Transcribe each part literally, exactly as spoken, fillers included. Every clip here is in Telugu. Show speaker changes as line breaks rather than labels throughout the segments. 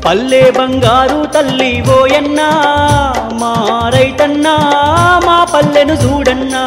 పల్లె బంగారు తల్లి ఓయన్నా మా రైతన్నా మా పల్లెను చూడన్నా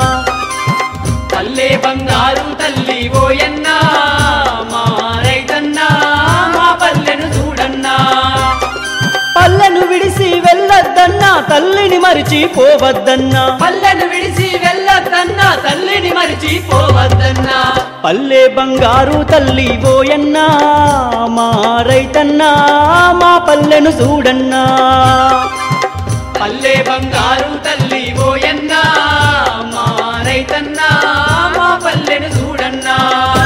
పల్లె బంగారు తల్లి ఓయన్నా మా రైతన్నా మా పల్లెను చూడన్నా
పల్లెను విడిసి వెళ్ళొద్దన్నా తల్లిని మరిచిపోవద్దన్నా
పల్లెను విడిసి వెళ్ళొద్దన్నా తల్లిని మరిచిపోవద్దన్నా
పల్లె బంగారు తల్లి ఓయన్నా మా రైతన్నా మా పల్లెను చూడన్నా
పల్లె బంగారు తల్లి ఓయన్నా మా రైతన్నా మా పల్లెను చూడన్నా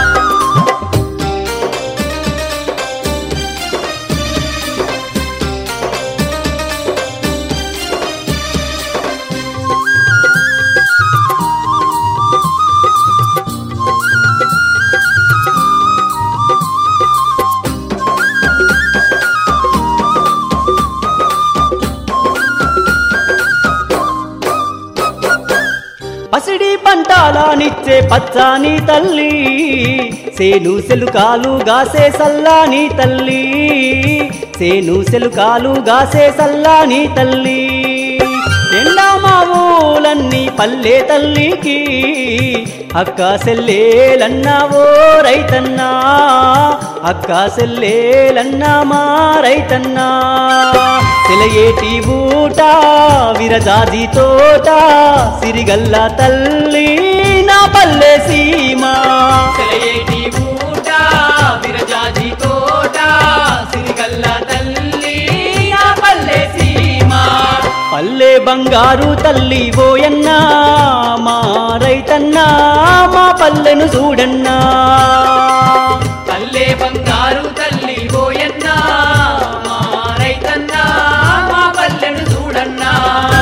పసిడి పంటాలానిచ్చే పచ్చాని తల్లి సేను సెలుకాలు గాసే సల్లాని తల్లి సేను సెలుకాలు గాసే సల్లాని తల్లి ఎండామావులన్నీ పల్లె తల్లికి అక్క సెల్లేలన్నా ఓ రైతన్నా అక్క సెల్లేలన్నా మా రైతన్నా సెలయేటి ఊట విరజాజి తోట సిరిగల్ల తల్లి నా పల్లె సీమ
సెలయేటి ఊట విరజాజి తోట సిరిగల్ల తల్లి నా పల్లె సీమ
పల్లె బంగారు తల్లి ఓయన్నా మా రైతన్నా మా పల్లెను చూడన్నా
పల్లె బంగారు తల్లి ఓయన్నా మా రైతన్నా మా పల్లెను చూడన్నా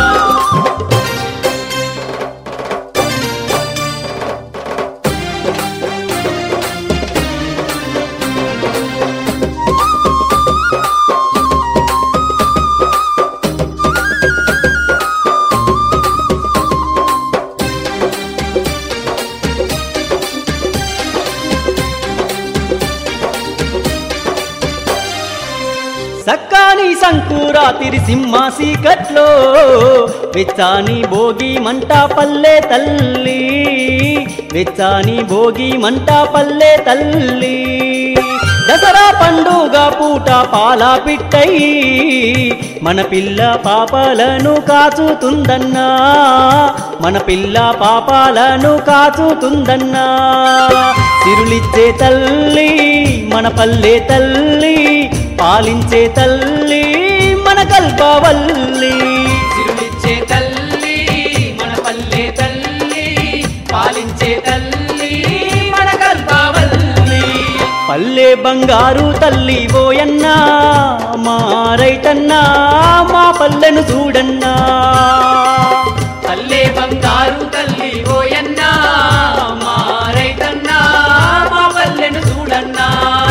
సక్కాని సంకురాతిరి సింహాసి కట్లో వెచ్చాని భోగి మంట పల్లె తల్లి వెచ్చాని భోగి మంట పల్లె తల్లి దసరా పండుగ పూట పాల పిట్టై మన పిల్ల పాపాలను కాచుతుందన్నా మన పిల్ల పాపాలను కాచుతుందన్నా సిరులిచ్చే తల్లి మన పల్లె తల్లి పాలించే తల్లి మన కల్పవల్లి
సిరులిచ్చే తల్లి మన పల్లె తల్లి పాలించే తల్లి మన కల్పవల్లి
పల్లె బంగారు తల్లి ఓయన్నా మా రైతన్నా మా పల్లెను చూడన్నా
పల్లె బంగారు తల్లి ఓయన్నా మా రైతన్నా మా పల్లెను చూడన్నా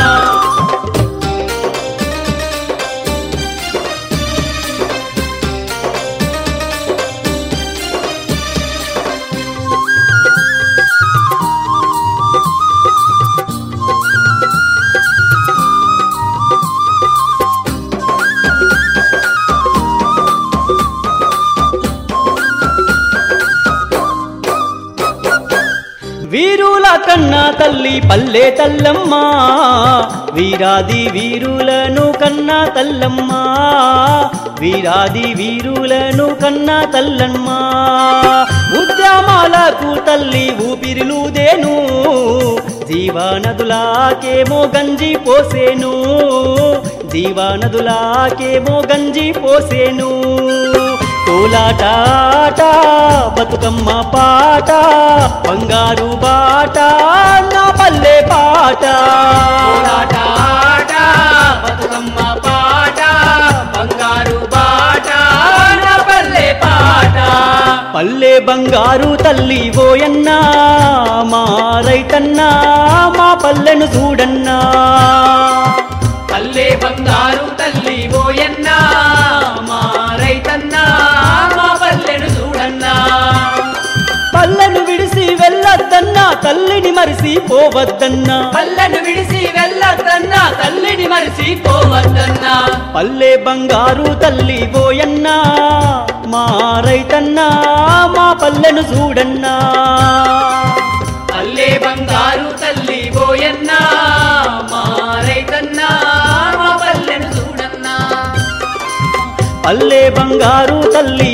వీరుల కన్నా తల్లి పల్లె తల్లమ్మ వీరాది వీరులను కన్నా తల్లమ్మ వీరాది వీరులను కన్నా తల్లమ్మ ఉద్యమాలకు తల్లి ఊపిరిలుదేను జీవనదులాకేమో గంజి పోసేను జీవనదులాకేమో గంజి పోసేను కోలాట ఆట బతుకమ్మ పాట బంగారు బాట నా పల్లె పాట
కోలాట ఆట బతుకమ్మ పాట బంగారు బాట నా పల్లె పాట
పల్లె బంగారు తల్లి ఓయన్నా మా రైతన్నా మా పల్లెను చూడన్నా
పల్లె బంగారు తల్లి ఓయన్నా మా రైతన్నా మా పల్లెను చూడన్నా
పల్లెను విడిసి వెళ్ళొద్దన్నా తల్లిని తల్లిని మరిసి పోవద్దన్నా
పల్లెను విడిసి వెళ్ళొద్దన్నా తల్లిని మరిసి పోవద్దన్నా
పల్లె బంగారు తల్లి ఓయన్నా మా రైతన్నా మా పల్లెను చూడన్నా
పల్లె బంగారు తల్లి ఓయన్నా మా రైతన్నా మా పల్లెను చూడన్నా
పల్లె బంగారు తల్లి